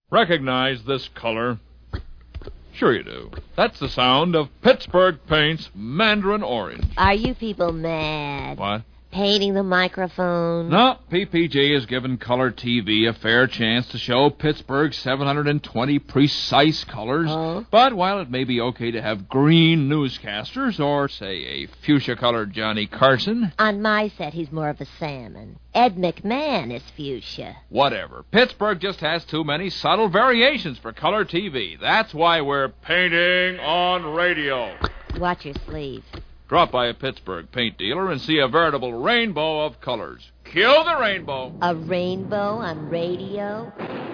Recognize this color? Sure you do. That's the sound of Pittsburgh Paint's Mandarin Orange. Are you people mad? What? Painting the microphone? No, PPG has given color TV a fair chance to show Pittsburgh's 720 precise colors. Oh? But while it may be okay to have green newscasters or, say, a fuchsia-colored Johnny Carson... On my set, he's more of a salmon. Ed McMahon is fuchsia. Whatever. Pittsburgh just has too many subtle variations for color TV. That's why we're painting on radio. Watch your sleeve. Drop by a Pittsburgh paint dealer and see a veritable rainbow of colors. Cue the rainbow. A rainbow on radio?